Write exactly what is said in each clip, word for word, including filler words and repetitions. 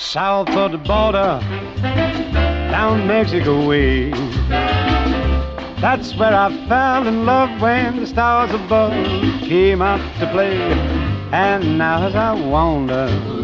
south of the border, down Mexico way. That's where I fell in love when the stars above came out to play. And now as I wander...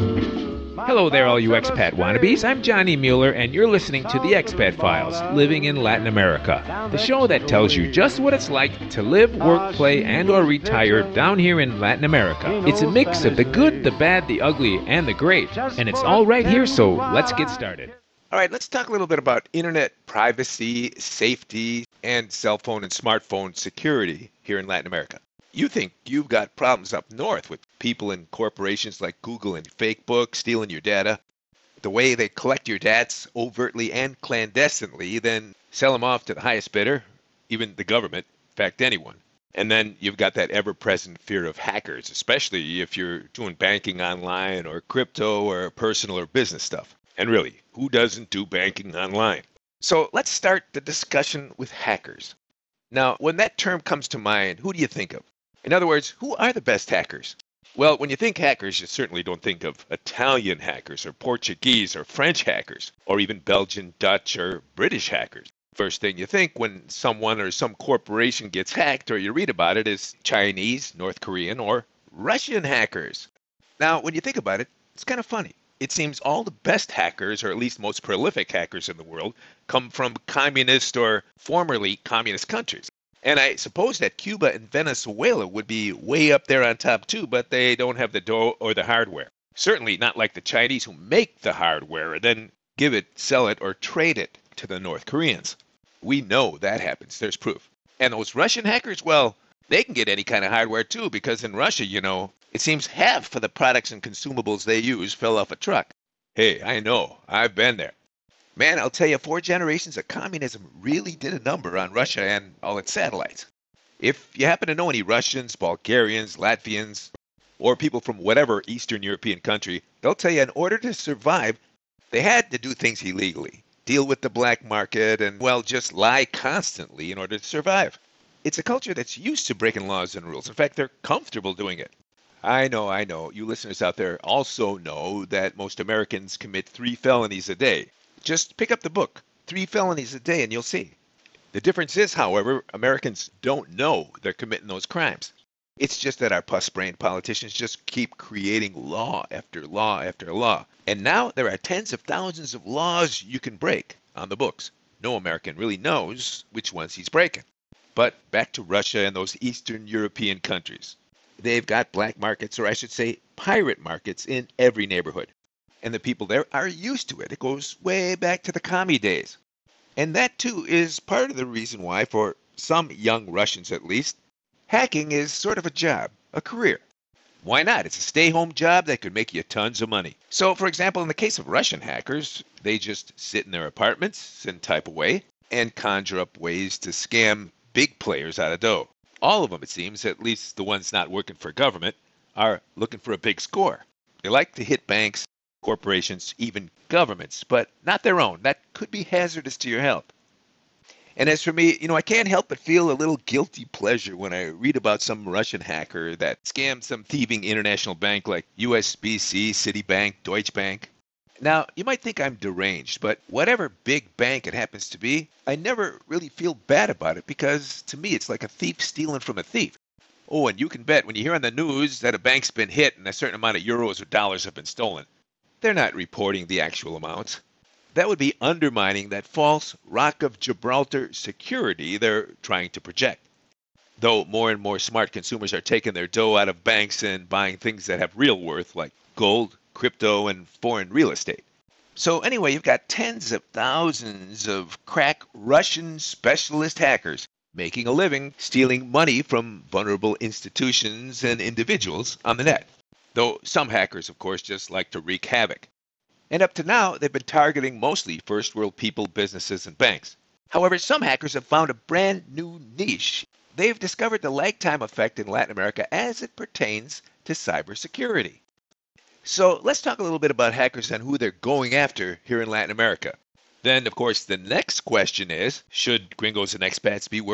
Hello there, all you expat wannabes. I'm Johnny Mueller, and you're listening to The Expat Files, Living in Latin America, the show that tells you just what it's like to live, work, play, and or retire down here in Latin America. It's a mix of the good, the bad, the ugly, and the great, and it's all right here, so let's get started. All right, let's talk a little bit about internet privacy, safety, and cell phone and smartphone security here in Latin America. You think you've got problems up north with people and corporations like Google and Facebook stealing your data, the way they collect your data overtly and clandestinely, then sell them off to the highest bidder, even the government, in fact, anyone. And then you've got that ever-present fear of hackers, especially if you're doing banking online or crypto or personal or business stuff. And really, who doesn't do banking online? So let's start the discussion with hackers. Now, when that term comes to mind, who do you think of? In other words, who are the best hackers? Well, when you think hackers, you certainly don't think of Italian hackers or Portuguese or French hackers, or even Belgian, Dutch, or British hackers. First thing you think when someone or some corporation gets hacked or you read about it is Chinese, North Korean, or Russian hackers. Now, when you think about it, it's kind of funny. It seems all the best hackers, or at least most prolific hackers in the world, come from communist or formerly communist countries. And I suppose that Cuba and Venezuela would be way up there on top too, but they don't have the dough or the hardware. Certainly not like the Chinese who make the hardware and then give it, sell it, or trade it to the North Koreans. We know that happens. There's proof. And those Russian hackers, well, they can get any kind of hardware too, because in Russia, you know, it seems half of the products and consumables they use fell off a truck. Hey, I know. I've been there. Man, I'll tell you, four generations of communism really did a number on Russia and all its satellites. If you happen to know any Russians, Bulgarians, Latvians, or people from whatever Eastern European country, they'll tell you in order to survive, they had to do things illegally, deal with the black market, and, well, just lie constantly in order to survive. It's a culture that's used to breaking laws and rules. In fact, they're comfortable doing it. I know, I know. You listeners out there also know that most Americans commit three felonies a day. Just pick up the book, Three Felonies a Day, and you'll see. The difference is, however, Americans don't know they're committing those crimes. It's just that our puss-brained politicians just keep creating law after law after law. And now there are tens of thousands of laws you can break on the books. No American really knows which ones he's breaking. But back to Russia and those Eastern European countries. They've got black markets, or I should say pirate markets, in every neighborhood. And the people there are used to it. It goes way back to the commie days. And that, too, is part of the reason why, for some young Russians at least, hacking is sort of a job, a career. Why not? It's a stay-home job that could make you tons of money. So, for example, in the case of Russian hackers, they just sit in their apartments and type away and conjure up ways to scam big players out of dough. All of them, it seems, at least the ones not working for government, are looking for a big score. They like to hit banks, corporations, even governments, but not their own. That could be hazardous to your health. And as for me, you know, I can't help but feel a little guilty pleasure when I read about some Russian hacker that scammed some thieving international bank like U S B C, Citibank, Deutsche Bank. Now, you might think I'm deranged, but whatever big bank it happens to be, I never really feel bad about it because to me it's like a thief stealing from a thief. Oh, and you can bet when you hear on the news that a bank's been hit and a certain amount of euros or dollars have been stolen, they're not reporting the actual amounts. That would be undermining that false Rock of Gibraltar security they're trying to project. Though more and more smart consumers are taking their dough out of banks and buying things that have real worth like gold, crypto, and foreign real estate. So anyway, you've got tens of thousands of crack Russian specialist hackers making a living stealing money from vulnerable institutions and individuals on the net. Though some hackers, of course, just like to wreak havoc. And up to now, they've been targeting mostly first world people, businesses, and banks. However, some hackers have found a brand new niche. They've discovered the lag time effect in Latin America as it pertains to cybersecurity. So let's talk a little bit about hackers and who they're going after here in Latin America. Then, of course, the next question is, should gringos and expats be worried?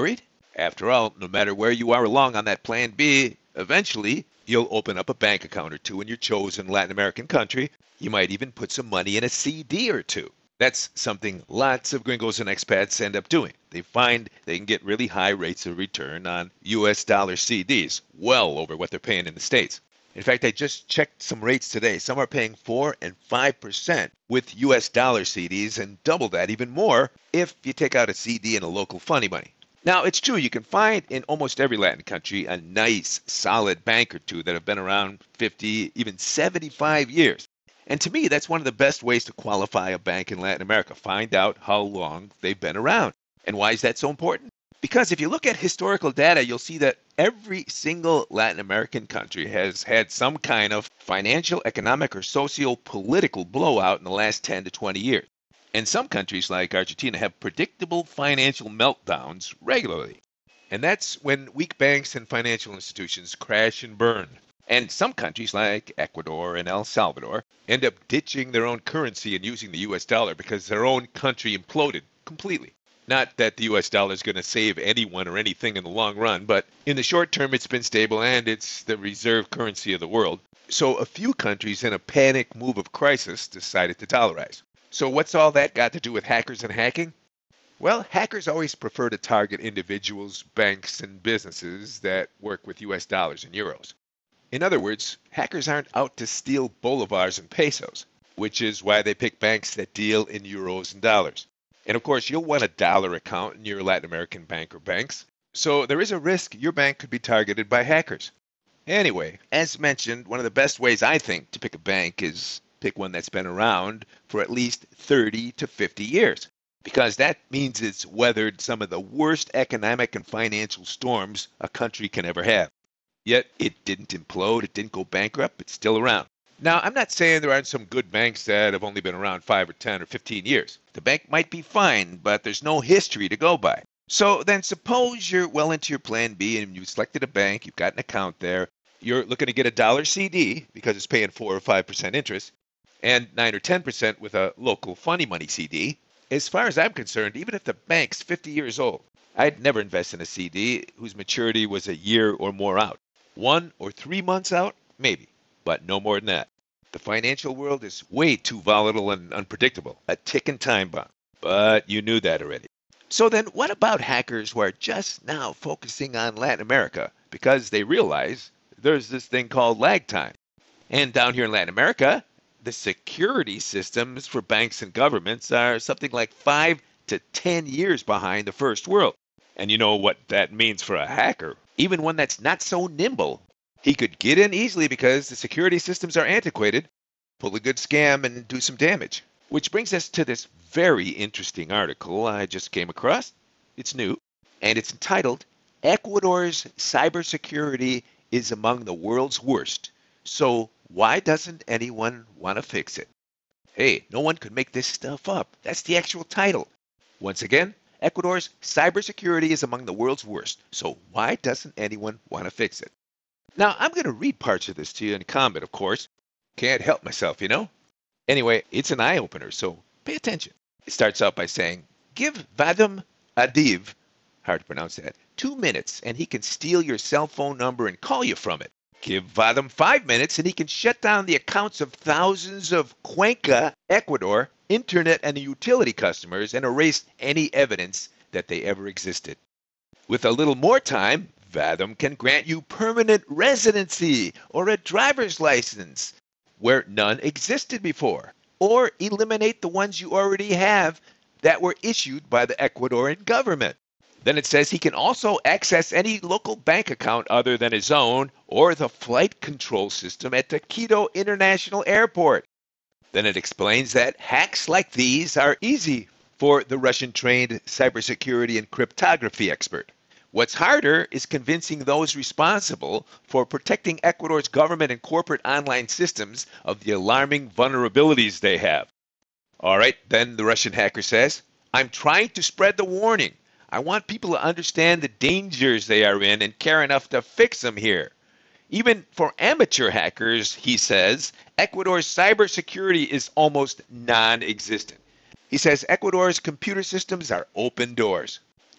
After all, no matter where you are along on that plan B, eventually you'll open up a bank account or two in your chosen Latin American country. You might even put some money in a C D or two. That's something lots of gringos and expats end up doing. They find they can get really high rates of return on U S dollar C Ds, well over what they're paying in the States. In fact, I just checked some rates today. Some are paying four and five percent with U S dollar C Ds, and double that, even more, if you take out a C D in a local funny money. Now, it's true, you can find in almost every Latin country a nice, solid bank or two that have been around fifty, even seventy-five years. And to me, that's one of the best ways to qualify a bank in Latin America. Find out how long they've been around. And why is that so important? Because if you look at historical data, you'll see that every single Latin American country has had some kind of financial, economic, or socio-political blowout in the last ten to twenty years. And some countries like Argentina have predictable financial meltdowns regularly. And that's when weak banks and financial institutions crash and burn. And some countries like Ecuador and El Salvador end up ditching their own currency and using the U S dollar because their own country imploded completely. Not that the U S dollar is going to save anyone or anything in the long run, but in the short term it's been stable and it's the reserve currency of the world. So a few countries in a panic move of crisis decided to dollarize. So what's all that got to do with hackers and hacking? Well, hackers always prefer to target individuals, banks, and businesses that work with U S dollars and euros. In other words, hackers aren't out to steal bolivars and pesos, which is why they pick banks that deal in euros and dollars. And of course, you'll want a dollar account in your Latin American bank or banks, so there is a risk your bank could be targeted by hackers. Anyway, as mentioned, one of the best ways I think to pick a bank is pick one that's been around for at least thirty to fifty years, because that means it's weathered some of the worst economic and financial storms a country can ever have. Yet it didn't implode, it didn't go bankrupt, it's still around. Now, I'm not saying there aren't some good banks that have only been around five or ten or fifteen years. The bank might be fine, but there's no history to go by. So then suppose you're well into your plan B and you selected a bank, you've got an account there, you're looking to get a dollar C D because it's paying four or five percent interest, and nine or ten percent with a local funny money C D. As far as I'm concerned, even if the bank's fifty years old, I'd never invest in a C D whose maturity was a year or more out. One or three months out, maybe, but no more than that. The financial world is way too volatile and unpredictable, a ticking time bomb. But you knew that already. So then what about hackers who are just now focusing on Latin America because they realize there's this thing called lag time? And down here in Latin America, the security systems for banks and governments are something like five to ten years behind the first world. And you know what that means for a hacker, even one that's not so nimble. He could get in easily because the security systems are antiquated, pull a good scam, and do some damage. Which brings us to this very interesting article I just came across. It's new, and it's entitled, Ecuador's Cybersecurity is Among the World's Worst. So why doesn't anyone want to fix it? Hey, no one could make this stuff up. That's the actual title. Once again, Ecuador's cybersecurity is among the world's worst. So why doesn't anyone want to fix it? Now, I'm going to read parts of this to you in comment, of course. Can't help myself, you know? Anyway, it's an eye-opener, so pay attention. It starts out by saying, give Vadim Adiv, hard to pronounce that, two minutes and he can steal your cell phone number and call you from it. Give Vadim five minutes and he can shut down the accounts of thousands of Cuenca, Ecuador, internet and utility customers and erase any evidence that they ever existed. With a little more time, Vadim can grant you permanent residency or a driver's license where none existed before, or eliminate the ones you already have that were issued by the Ecuadorian government. Then it says he can also access any local bank account other than his own or the flight control system at the Quito International Airport. Then it explains that hacks like these are easy for the Russian-trained cybersecurity and cryptography expert. What's harder is convincing those responsible for protecting Ecuador's government and corporate online systems of the alarming vulnerabilities they have. All right, then the Russian hacker says, I'm trying to spread the warning. I want people to understand the dangers they are in and care enough to fix them here. Even for amateur hackers, he says, Ecuador's cybersecurity is almost non-existent. He says Ecuador's computer systems are open doors.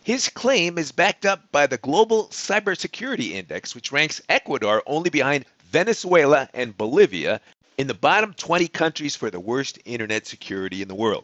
His claim is backed up by the Global Cybersecurity Index, which ranks Ecuador only behind Venezuela and Bolivia in the bottom twenty countries for the worst internet security in the world.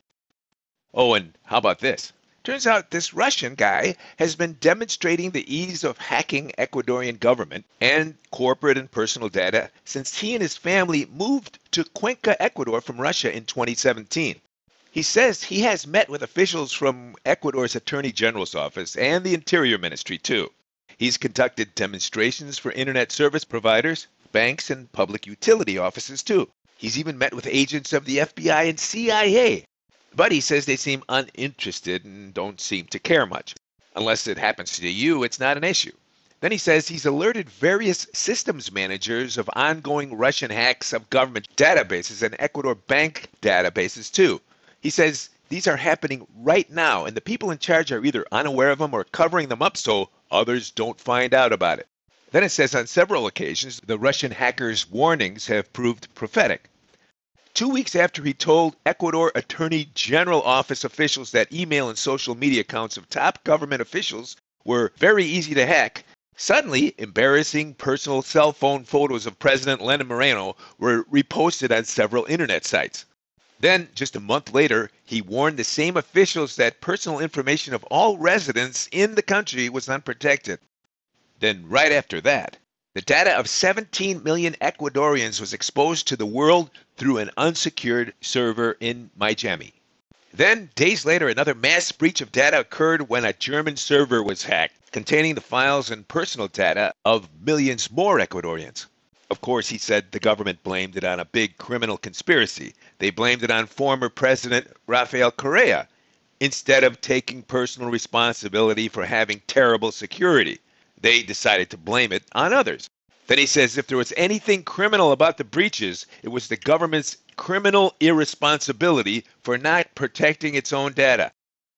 Oh, and how about this? Turns out this Russian guy has been demonstrating the ease of hacking Ecuadorian government and corporate and personal data since he and his family moved to Cuenca, Ecuador from Russia in twenty seventeen. He says he has met with officials from Ecuador's Attorney General's office and the Interior Ministry, too. He's conducted demonstrations for internet service providers, banks, and public utility offices, too. He's even met with agents of the F B I and C I A. But he says they seem uninterested and don't seem to care much. Unless it happens to you, it's not an issue. Then he says he's alerted various systems managers of ongoing Russian hacks of government databases and Ecuador bank databases, too. He says these are happening right now, and the people in charge are either unaware of them or covering them up so others don't find out about it. Then it says on several occasions the Russian hackers' warnings have proved prophetic. Two weeks after he told Ecuador Attorney General Office officials that email and social media accounts of top government officials were very easy to hack, suddenly embarrassing personal cell phone photos of President Lenin Moreno were reposted on several internet sites. Then, just a month later, he warned the same officials that personal information of all residents in the country was unprotected. Then, right after that, the data of seventeen million Ecuadorians was exposed to the world through an unsecured server in Miami. Then, days later, another mass breach of data occurred when a German server was hacked, containing the files and personal data of millions more Ecuadorians. Of course, he said the government blamed it on a big criminal conspiracy. They blamed it on former President Rafael Correa, instead of taking personal responsibility for having terrible security. They decided to blame it on others. Then he says if there was anything criminal about the breaches, it was the government's criminal irresponsibility for not protecting its own data.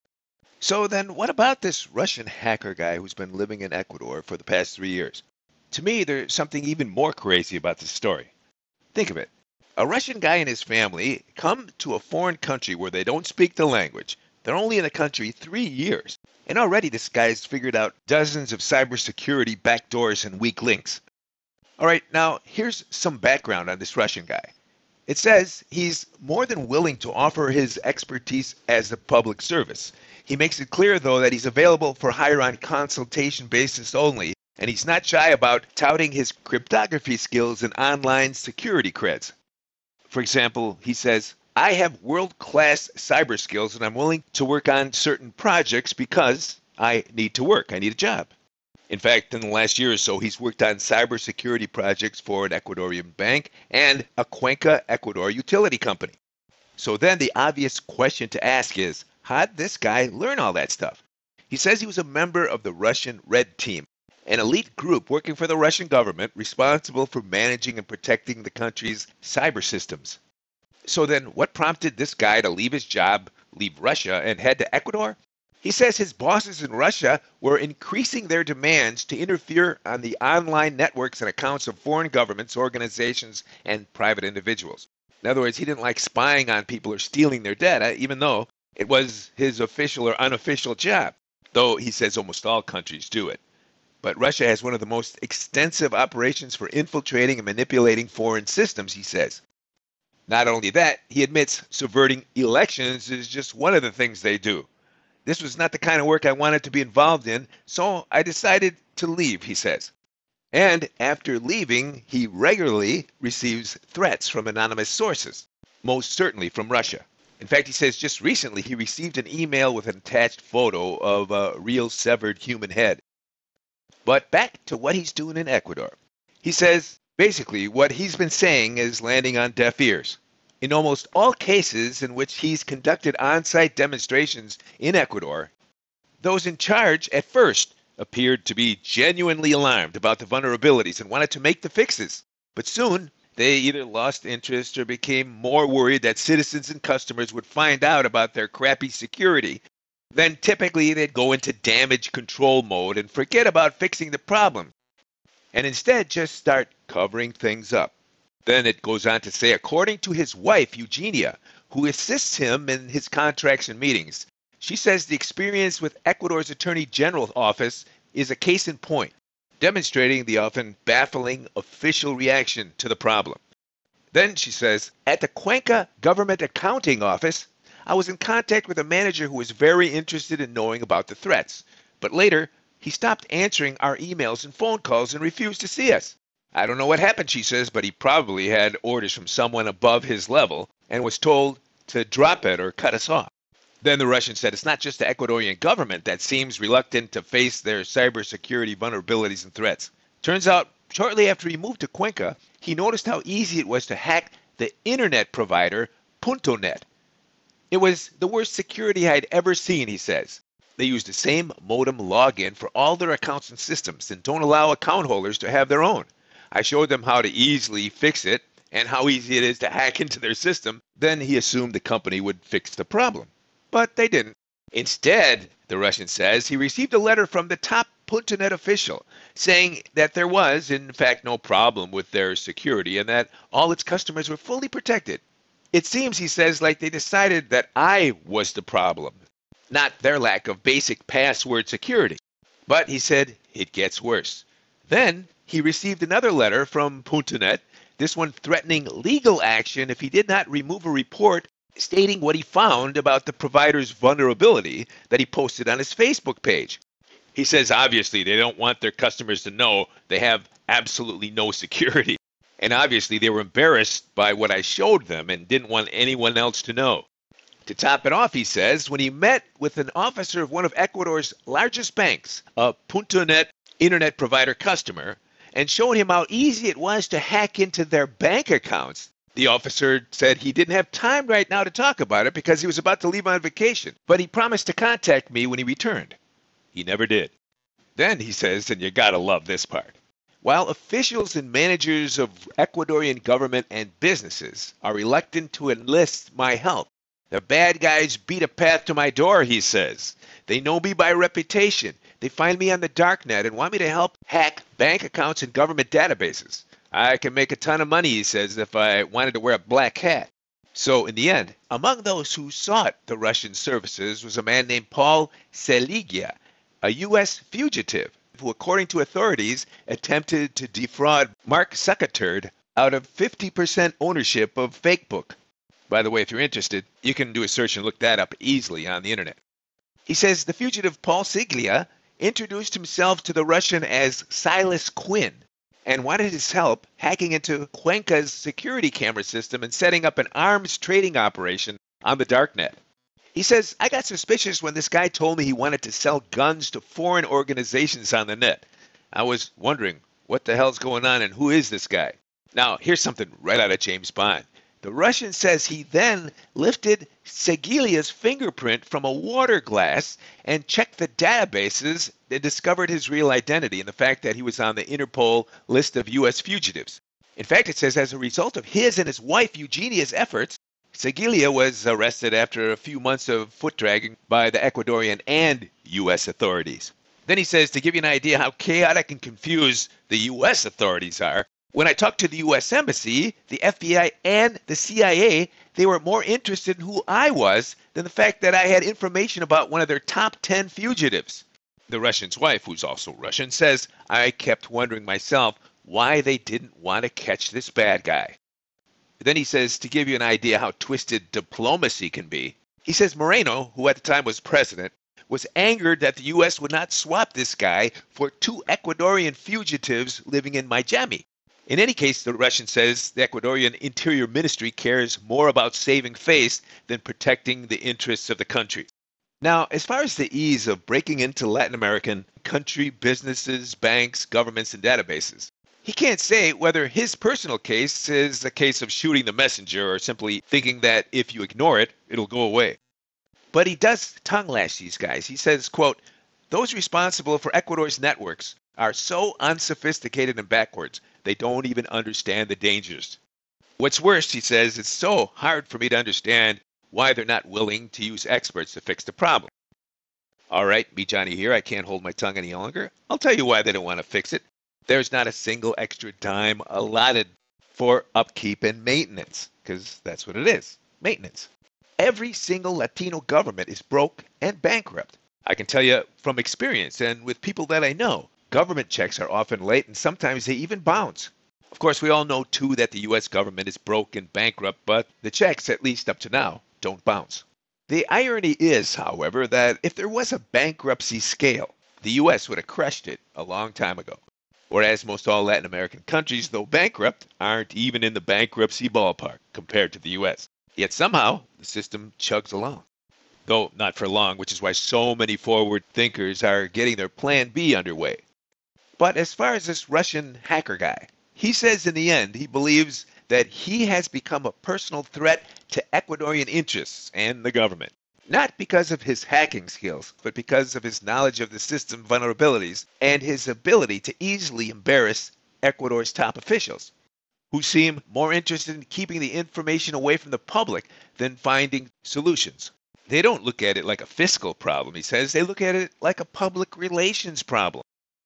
So then what about this Russian hacker guy who's been living in Ecuador for the past three years? To me, there's something even more crazy about this story. Think of it. A Russian guy and his family come to a foreign country where they don't speak the language. They're only in the country three years. And already this guy's figured out dozens of cybersecurity backdoors and weak links. All right, now here's some background on this Russian guy. It says he's more than willing to offer his expertise as a public service. He makes it clear, though, that he's available for hire on consultation basis only, and he's not shy about touting his cryptography skills and online security creds. For example, he says, I have world-class cyber skills and I'm willing to work on certain projects because I need to work. I need a job. In fact, in the last year or so, he's worked on cybersecurity projects for an Ecuadorian bank and a Cuenca, Ecuador utility company. So then the obvious question to ask is, how did this guy learn all that stuff? He says he was a member of the Russian Red Team, an elite group working for the Russian government responsible for managing and protecting the country's cyber systems. So then what prompted this guy to leave his job, leave Russia, and head to Ecuador? He says his bosses in Russia were increasing their demands to interfere on the online networks and accounts of foreign governments, organizations, and private individuals. In other words, he didn't like spying on people or stealing their data, even though it was his official or unofficial job, though he says almost all countries do it. But Russia has one of the most extensive operations for infiltrating and manipulating foreign systems, he says. Not only that, he admits subverting elections is just one of the things they do. This was not the kind of work I wanted to be involved in, so I decided to leave, he says. And after leaving, he regularly receives threats from anonymous sources, most certainly from Russia. In fact, he says just recently he received an email with an attached photo of a real severed human head. But back to what he's doing in Ecuador. He says, basically, what he's been saying is landing on deaf ears. In almost all cases in which he's conducted on-site demonstrations in Ecuador, those in charge at first appeared to be genuinely alarmed about the vulnerabilities and wanted to make the fixes. But soon, they either lost interest or became more worried that citizens and customers would find out about their crappy security. Then typically they'd go into damage control mode and forget about fixing the problem, and instead just start covering things up. Then it goes on to say, according to his wife, Eugenia, who assists him in his contracts and meetings, She says the experience with Ecuador's Attorney General's office is a case in point, demonstrating the often baffling official reaction to the problem. Then she says, at the Cuenca Government Accounting Office, I was in contact with a manager who was very interested in knowing about the threats. But later, he stopped answering our emails and phone calls and refused to see us. I don't know what happened, she says, but he probably had orders from someone above his level and was told to drop it or cut us off. Then the Russian said it's not just the Ecuadorian government that seems reluctant to face their cybersecurity vulnerabilities and threats. Turns out, shortly after he moved to Cuenca, he noticed how easy it was to hack the internet provider Puntonet. It was the worst security I'd ever seen, he says. They use the same modem login for all their accounts and systems and don't allow account holders to have their own. I showed them how to easily fix it and how easy it is to hack into their system. Then he assumed the company would fix the problem. But they didn't. Instead, the Russian says, he received a letter from the top Puntonet official saying that there was, in fact, no problem with their security and that all its customers were fully protected. It seems, he says, like they decided that I was the problem, not their lack of basic password security. But he said it gets worse. Then he received another letter from Puntonet, this one threatening legal action if he did not remove a report stating what he found about the provider's vulnerability that he posted on his Facebook page. He says obviously they don't want their customers to know they have absolutely no security. And obviously they were embarrassed by what I showed them and didn't want anyone else to know. To top it off, he says, when he met with an officer of one of Ecuador's largest banks, a Puntonet internet provider customer, and showed him how easy it was to hack into their bank accounts, the officer said he didn't have time right now to talk about it because he was about to leave on vacation, but he promised to contact me when he returned. He never did. Then he says, and you gotta love this part, while officials and managers of Ecuadorian government and businesses are reluctant to enlist my help, the bad guys beat a path to my door, he says. They know me by reputation. They find me on the darknet and want me to help hack bank accounts and government databases. I can make a ton of money, he says, if I wanted to wear a black hat. So in the end, among those who sought the Russian services was a man named Paul Seligia, a U S fugitive who, according to authorities, attempted to defraud Mark Zuckerberg out of fifty percent ownership of Fakebook. By the way, if you're interested, you can do a search and look that up easily on the internet. He says the fugitive Paul Seligia introduced himself to the Russian as Silas Quinn and wanted his help hacking into Cuenca's security camera system and setting up an arms trading operation on the darknet. He says, I got suspicious when this guy told me he wanted to sell guns to foreign organizations on the net. I was wondering, what the hell's going on and who is this guy? Now, here's something right out of James Bond. The Russian says he then lifted Segilia's fingerprint from a water glass and checked the databases and discovered his real identity and the fact that he was on the Interpol list of U S fugitives. In fact, it says as a result of his and his wife Eugenia's efforts, Segilia was arrested after a few months of foot dragging by the Ecuadorian and U S authorities. Then he says, to give you an idea how chaotic and confused the U S authorities are, when I talked to the U S Embassy, the F B I, and the C I A, they were more interested in who I was than the fact that I had information about one of their top ten fugitives. The Russian's wife, who's also Russian, says, I kept wondering myself why they didn't want to catch this bad guy. Then he says, to give you an idea how twisted diplomacy can be, he says Moreno, who at the time was president, was angered that the U S would not swap this guy for two Ecuadorian fugitives living in Miami. In any case, the Russian says the Ecuadorian Interior Ministry cares more about saving face than protecting the interests of the country. Now, as far as the ease of breaking into Latin American country businesses, banks, governments, and databases, he can't say whether his personal case is a case of shooting the messenger or simply thinking that if you ignore it, it'll go away. But he does tongue-lash these guys. He says, quote, those responsible for Ecuador's networks are so unsophisticated and backwards, they don't even understand the dangers. What's worse, he says, it's so hard for me to understand why they're not willing to use experts to fix the problem. All right, me Johnny here, I can't hold my tongue any longer. I'll tell you why they don't want to fix it. There's not a single extra dime allotted for upkeep and maintenance, because that's what it is, maintenance. Every single Latino government is broke and bankrupt. I can tell you from experience and with people that I know, government checks are often late and sometimes they even bounce. Of course, we all know, too, that the U S government is broke and bankrupt, but the checks, at least up to now, don't bounce. The irony is, however, that if there was a bankruptcy scale, the U S would have crushed it a long time ago. Whereas most all Latin American countries, though bankrupt, aren't even in the bankruptcy ballpark compared to the U S. Yet somehow, the system chugs along. Though not for long, which is why so many forward thinkers are getting their Plan B underway. But as far as this Russian hacker guy, he says in the end he believes that he has become a personal threat to Ecuadorian interests and the government. Not because of his hacking skills, but because of his knowledge of the system vulnerabilities and his ability to easily embarrass Ecuador's top officials, who seem more interested in keeping the information away from the public than finding solutions. They don't look at it like a fiscal problem, he says. They look at it like a public relations problem.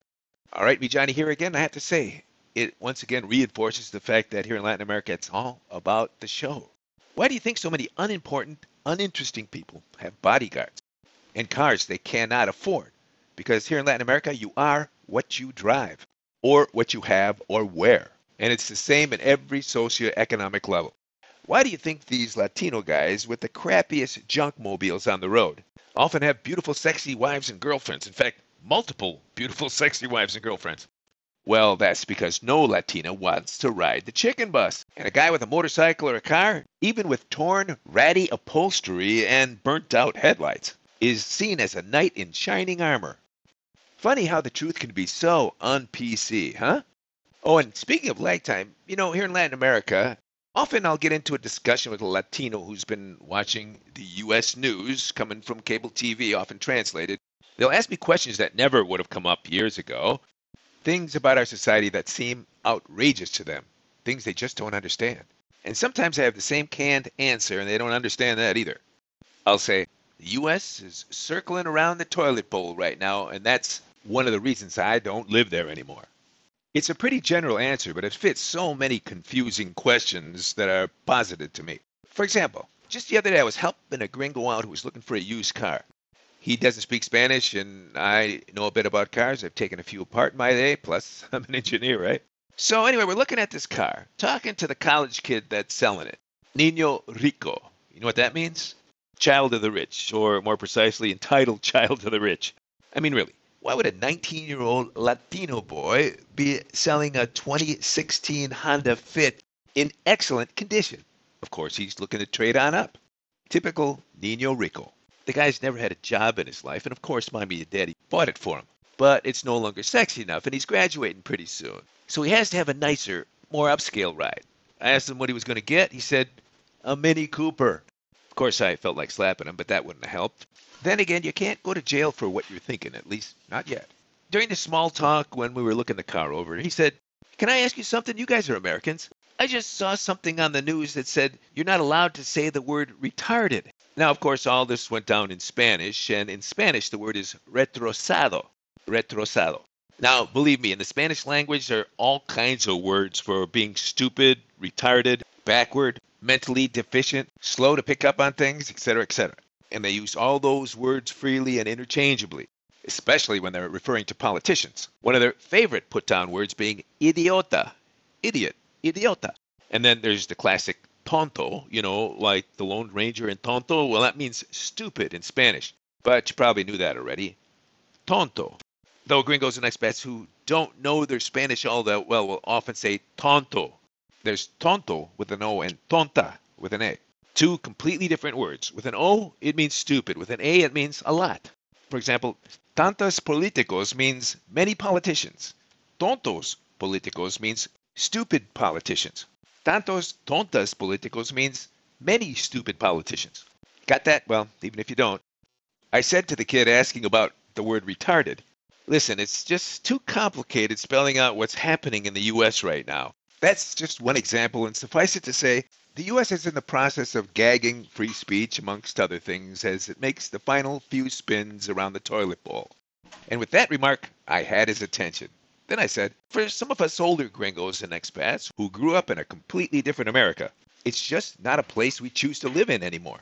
All right, me Johnny here again. I have to say, it once again reinforces the fact that here in Latin America, it's all about the show. Why do you think so many unimportant, uninteresting people have bodyguards and cars they cannot afford? Because here in Latin America, you are what you drive, or what you have or wear. And it's the same at every socioeconomic level. Why do you think these Latino guys with the crappiest junk mobiles on the road often have beautiful, sexy wives and girlfriends? In fact, multiple beautiful, sexy wives and girlfriends. Well, that's because no Latina wants to ride the chicken bus. And a guy with a motorcycle or a car, even with torn, ratty upholstery and burnt-out headlights, is seen as a knight in shining armor. Funny how the truth can be so un-P C, huh? Oh, and speaking of lag time, you know, here in Latin America, often I'll get into a discussion with a Latino who's been watching the U S news coming from cable T V, often translated. They'll ask me questions that never would have come up years ago. Things about our society that seem outrageous to them. Things they just don't understand. And sometimes I have the same canned answer and they don't understand that either. I'll say, the U S is circling around the toilet bowl right now, and that's one of the reasons I don't live there anymore. It's a pretty general answer, but it fits so many confusing questions that are posited to me. For example, just the other day I was helping a gringo out who was looking for a used car. He doesn't speak Spanish, and I know a bit about cars. I've taken a few apart in my day, plus I'm an engineer, right? So anyway, we're looking at this car, talking to the college kid that's selling it. Niño rico. You know what that means? Child of the rich, or more precisely, entitled child of the rich. I mean, really. Why would a nineteen-year-old Latino boy be selling a twenty sixteen Honda Fit in excellent condition? Of course, he's looking to trade on up. Typical Niño Rico. The guy's never had a job in his life, and of course, mommy and daddy bought it for him. But it's no longer sexy enough, and he's graduating pretty soon. So he has to have a nicer, more upscale ride. I asked him what he was going to get. He said, a Mini Cooper. Of course, I felt like slapping him, but that wouldn't have helped. Then again, you can't go to jail for what you're thinking, at least not yet. During the small talk when we were looking the car over, he said, can I ask you something? You guys are Americans. I just saw something on the news that said you're not allowed to say the word retarded. Now, of course, all this went down in Spanish, and in Spanish, the word is retrosado. Retrosado. Now, believe me, in the Spanish language, there are all kinds of words for being stupid, retarded, backward, mentally deficient, slow to pick up on things, et cetera, et cetera. And they use all those words freely and interchangeably, especially when they're referring to politicians. One of their favorite put-down words being idiota, idiot, idiota. And then there's the classic tonto, you know, like the Lone Ranger in Tonto. Well, that means stupid in Spanish, but you probably knew that already. Tonto. Though gringos and expats who don't know their Spanish all that well will often say tonto. There's tonto with an O and tonta with an A. Two completely different words. With an O, it means stupid. With an A, it means a lot. For example, tantos políticos means many politicians. Tontos políticos means stupid politicians. Tantos tontas políticos means many stupid politicians. Got that? Well, even if you don't. I said to the kid asking about the word retarded, listen, it's just too complicated spelling out what's happening in the U S right now. That's just one example, and suffice it to say, the U S is in the process of gagging free speech, amongst other things, as it makes the final few spins around the toilet bowl. And with that remark, I had his attention. Then I said, for some of us older gringos and expats who grew up in a completely different America, it's just not a place we choose to live in anymore.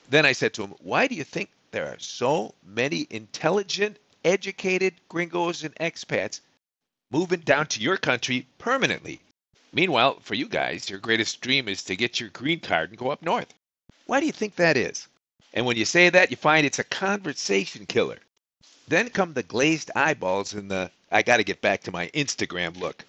Then I said to him, why do you think there are so many intelligent, educated gringos and expats moving down to your country permanently? Meanwhile, for you guys, your greatest dream is to get your green card and go up north. Why do you think that is? And when you say that, you find it's a conversation killer. Then come the glazed eyeballs and the, I got to get back to my Instagram look.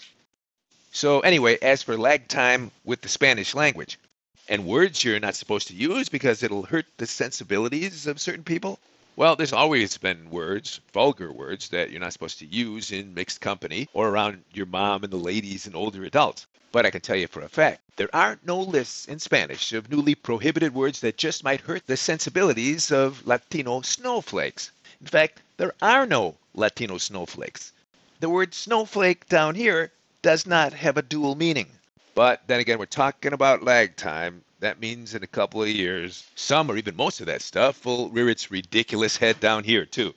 So anyway, as for lag time with the Spanish language, and words you're not supposed to use because it'll hurt the sensibilities of certain people, well, there's always been words, vulgar words, that you're not supposed to use in mixed company or around your mom and the ladies and older adults. But I can tell you for a fact, there are no lists in Spanish of newly prohibited words that just might hurt the sensibilities of Latino snowflakes. In fact, there are no Latino snowflakes. The word snowflake down here does not have a dual meaning. But then again, we're talking about lag time. That means in a couple of years, some or even most of that stuff will rear its ridiculous head down here too.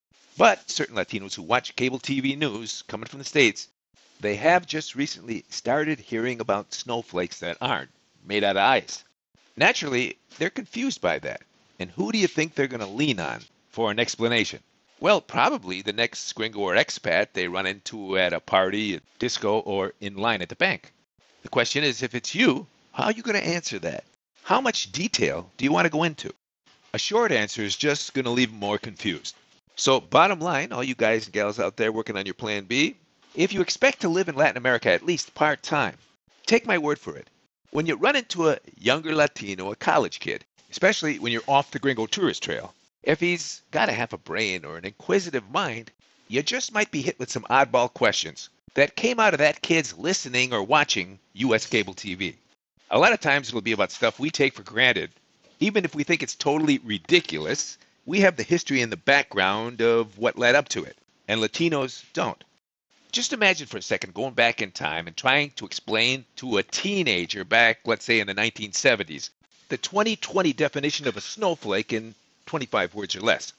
But certain Latinos who watch cable T V news coming from the States, they have just recently started hearing about snowflakes that aren't made out of ice. Naturally, they're confused by that. And who do you think they're going to lean on for an explanation? Well, probably the next gringo or expat they run into at a party, a disco, or in line at the bank. The question is, if it's you, how are you going to answer that? How much detail do you want to go into? A short answer is just going to leave them more confused. So bottom line, all you guys and gals out there working on your plan B, if you expect to live in Latin America at least part-time, take my word for it. When you run into a younger Latino, a college kid, especially when you're off the gringo tourist trail, if he's got a half a brain or an inquisitive mind, you just might be hit with some oddball questions that came out of that kid's listening or watching U S cable T V. A lot of times it'll be about stuff we take for granted. Even if we think it's totally ridiculous, we have the history and the background of what led up to it, and Latinos don't. Just imagine for a second going back in time and trying to explain to a teenager back, let's say in the nineteen seventies, the twenty twenty definition of a snowflake in twenty-five words or less.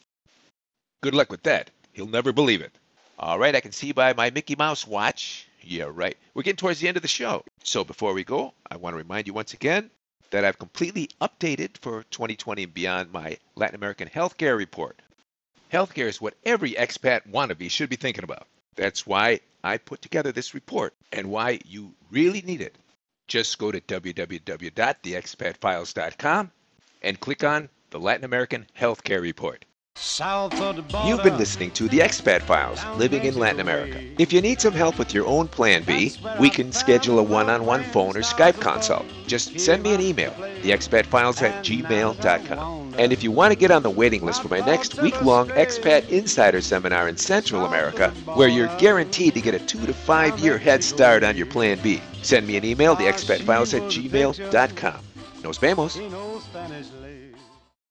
Good luck with that. He'll never believe it. All right, I can see by my Mickey Mouse watch. Yeah, right. We're getting towards the end of the show. So before we go, I want to remind you once again that I've completely updated for twenty twenty and beyond my Latin American healthcare report. Healthcare is what every expat wannabe should be thinking about. That's why I put together this report and why you really need it. Just go to w w w dot the expat files dot com and click on the Latin American Healthcare Report. South of the border. You've been listening to the Expat Files, Living in Latin America. If you need some help with your own plan B, we can schedule a one-on-one phone or Skype consult. Just send me an email, the expat files at gmail dot com. And if you want to get on the waiting list for my next week-long Expat Insider Seminar in Central America, where you're guaranteed to get a two to five year head start on your plan B, send me an email, the expat files at gmail dot com. Nos vemos.